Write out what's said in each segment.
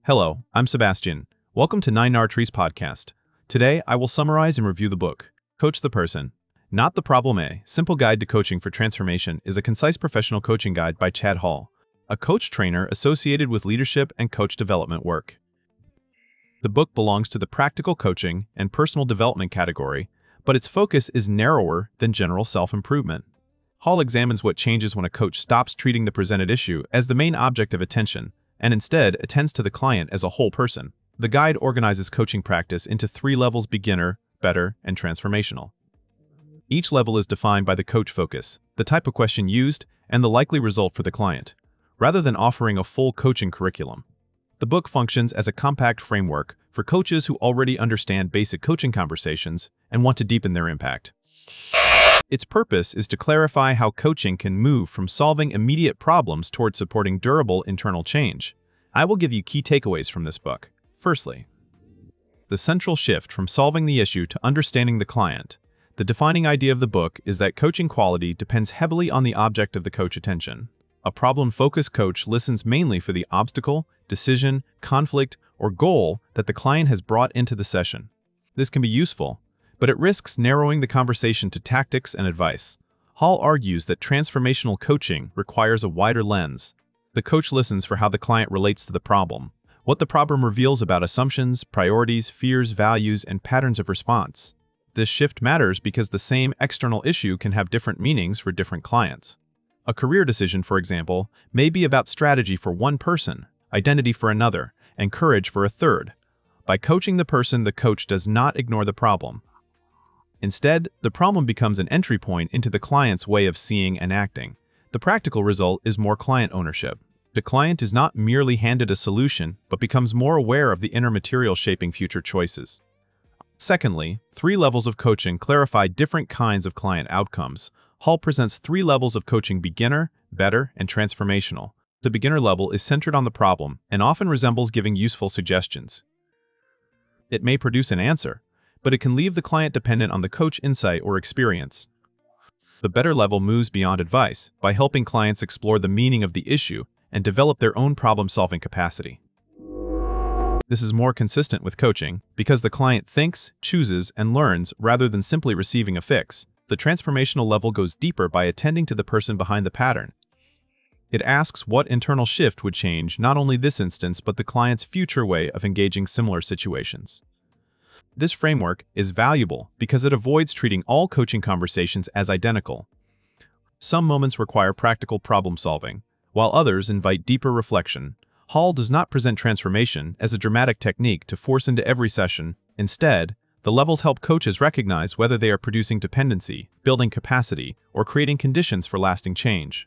Hello, I'm Sebastian. Welcome to 9R Trees podcast. Today, I will summarize and review the book, Coach the Person, Not the Problem. A Simple Guide to Coaching for Transformation is a concise professional coaching guide by Chad Hall, a coach trainer associated with leadership and coach development work. The book belongs to the practical coaching and personal development category, but its focus is narrower than general self-improvement. Hall examines what changes when a coach stops treating the presented issue as the main object of attention and instead attends to the client as a whole person. The guide organizes coaching practice into 3 levels: beginner, better, and transformational. Each level is defined by the coach focus, the type of question used, and the likely result for the client, rather than offering a full coaching curriculum. The book functions as a compact framework for coaches who already understand basic coaching conversations and want to deepen their impact. Its purpose is to clarify how coaching can move from solving immediate problems toward supporting durable internal change. I will give you key takeaways from this book. Firstly, the central shift from solving the issue to understanding the client. The defining idea of the book is that coaching quality depends heavily on the object of the coach attention. A problem-focused coach listens mainly for the obstacle, decision, conflict, or goal that the client has brought into the session. This can be useful, but it risks narrowing the conversation to tactics and advice. Hall argues that transformational coaching requires a wider lens. The coach listens for how the client relates to the problem, what the problem reveals about assumptions, priorities, fears, values, and patterns of response. This shift matters because the same external issue can have different meanings for different clients. A career decision, for example, may be about strategy for one person, identity for another, and courage for a third. By coaching the person, the coach does not ignore the problem. Instead, the problem becomes an entry point into the client's way of seeing and acting. The practical result is more client ownership. The client is not merely handed a solution, but becomes more aware of the inner material shaping future choices. Secondly, 3 levels of coaching clarify different kinds of client outcomes. Hall presents 3 levels of coaching: beginner, better, and transformational. The beginner level is centered on the problem and often resembles giving useful suggestions. It may produce an answer, but it can leave the client dependent on the coach insight or experience. The better level moves beyond advice by helping clients explore the meaning of the issue and develop their own problem-solving capacity. This is more consistent with coaching because the client thinks, chooses, and learns rather than simply receiving a fix. The transformational level goes deeper by attending to the person behind the pattern. It asks what internal shift would change not only this instance but the client's future way of engaging similar situations. This framework is valuable because it avoids treating all coaching conversations as identical. Some moments require practical problem solving, while others invite deeper reflection. Hall does not present transformation as a dramatic technique to force into every session. Instead, the levels help coaches recognize whether they are producing dependency, building capacity, or creating conditions for lasting change.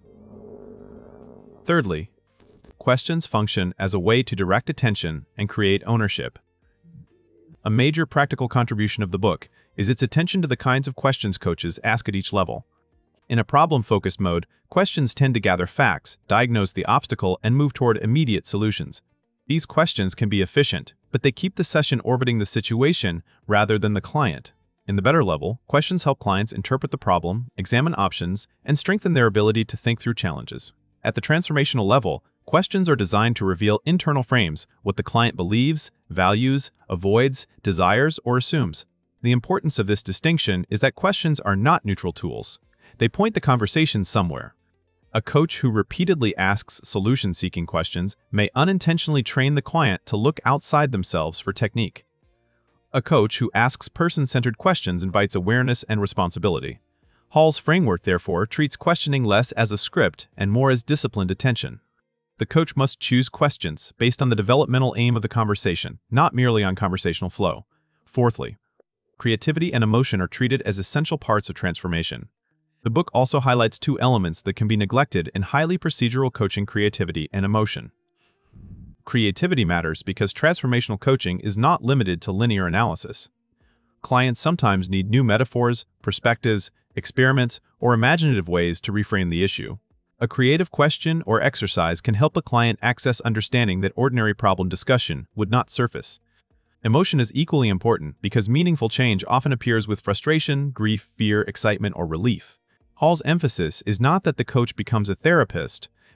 Thirdly, questions function as a way to direct attention and create ownership. A major practical contribution of the book is its attention to the kinds of questions coaches ask at each level. In a problem-focused mode, questions tend to gather facts, diagnose the obstacle, and move toward immediate solutions. These questions can be efficient, but they keep the session orbiting the situation rather than the client. In the better level, questions help clients interpret the problem, examine options, and strengthen their ability to think through challenges. At the transformational level, questions are designed to reveal internal frames, what the client believes, values, avoids, desires, or assumes. The importance of this distinction is that questions are not neutral tools. They point the conversation somewhere. A coach who repeatedly asks solution-seeking questions may unintentionally train the client to look outside themselves for technique. A coach who asks person-centered questions invites awareness and responsibility. Hall's framework, therefore, treats questioning less as a script and more as disciplined attention. The coach must choose questions based on the developmental aim of the conversation, not merely on conversational flow. Fourthly, creativity and emotion are treated as essential parts of transformation. The book also highlights 2 elements that can be neglected in highly procedural coaching: creativity and emotion. Creativity matters because transformational coaching is not limited to linear analysis. Clients sometimes need new metaphors, perspectives, experiments, or imaginative ways to reframe the issue. A creative question or exercise can help a client access understanding that ordinary problem discussion would not surface. Emotion is equally important because meaningful change often appears with frustration, grief, fear, excitement, or relief. Hall's emphasis is not that the coach becomes a therapist,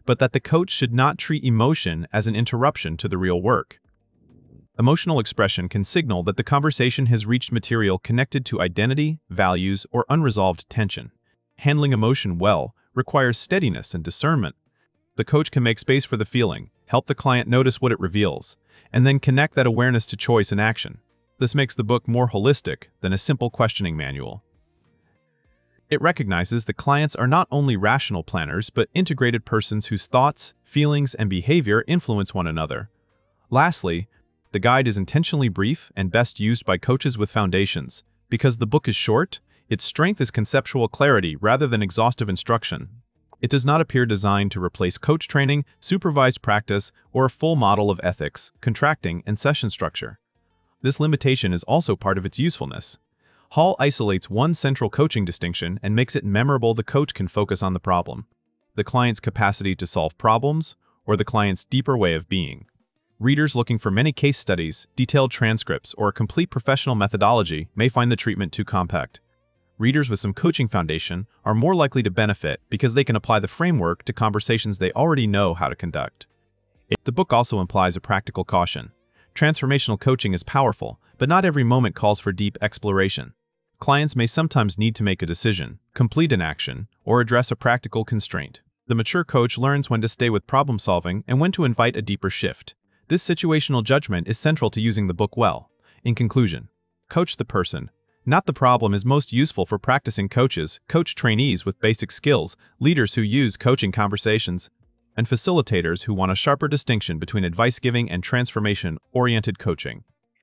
but that the coach should not treat emotion as an interruption to the real work. Emotional expression can signal that the conversation has reached material connected to identity, values, or unresolved tension. Handling emotion well requires steadiness and discernment. The coach can make space for the feeling, help the client notice what it reveals, and then connect that awareness to choice and action. This makes the book more holistic than a simple questioning manual. It recognizes that clients are not only rational planners but integrated persons whose thoughts, feelings, and behavior influence one another. Lastly, the guide is intentionally brief and best used by coaches with foundations. Because the book is short, its strength is conceptual clarity rather than exhaustive instruction. It does not appear designed to replace coach training, supervised practice, or a full model of ethics, contracting, and session structure. This limitation is also part of its usefulness. Hall isolates one central coaching distinction and makes it memorable. The coach can focus on the problem, the client's capacity to solve problems, or the client's deeper way of being. Readers looking for many case studies, detailed transcripts, or a complete professional methodology may find the treatment too compact. Readers with some coaching foundation are more likely to benefit because they can apply the framework to conversations they already know how to conduct. The book also implies a practical caution. Transformational coaching is powerful, but not every moment calls for deep exploration. Clients may sometimes need to make a decision, complete an action, or address a practical constraint. The mature coach learns when to stay with problem solving and when to invite a deeper shift. This situational judgment is central to using the book well. In conclusion, Coach the Person, Not the Problem is most useful for practicing coaches, coach trainees with basic skills, leaders who use coaching conversations, and facilitators who want a sharper distinction between advice-giving and transformation-oriented coaching.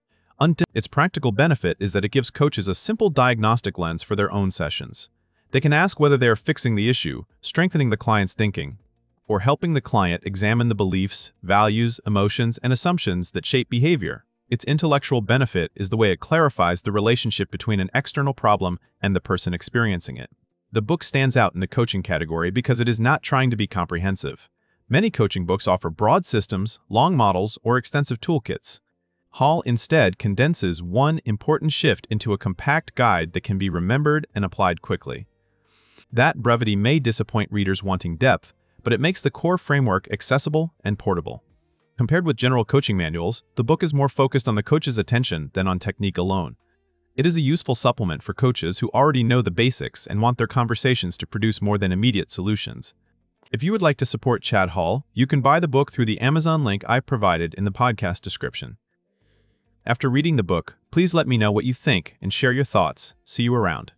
Its practical benefit is that it gives coaches a simple diagnostic lens for their own sessions. They can ask whether they are fixing the issue, strengthening the client's thinking, or helping the client examine the beliefs, values, emotions, and assumptions that shape behavior. Its intellectual benefit is the way it clarifies the relationship between an external problem and the person experiencing it. The book stands out in the coaching category because it is not trying to be comprehensive. Many coaching books offer broad systems, long models, or extensive toolkits. Hall instead condenses one important shift into a compact guide that can be remembered and applied quickly. That brevity may disappoint readers wanting depth, but it makes the core framework accessible and portable. Compared with general coaching manuals, the book is more focused on the coach's attention than on technique alone. It is a useful supplement for coaches who already know the basics and want their conversations to produce more than immediate solutions. If you would like to support Chad Hall, you can buy the book through the Amazon link I've provided in the podcast description. After reading the book, please let me know what you think and share your thoughts. See you around.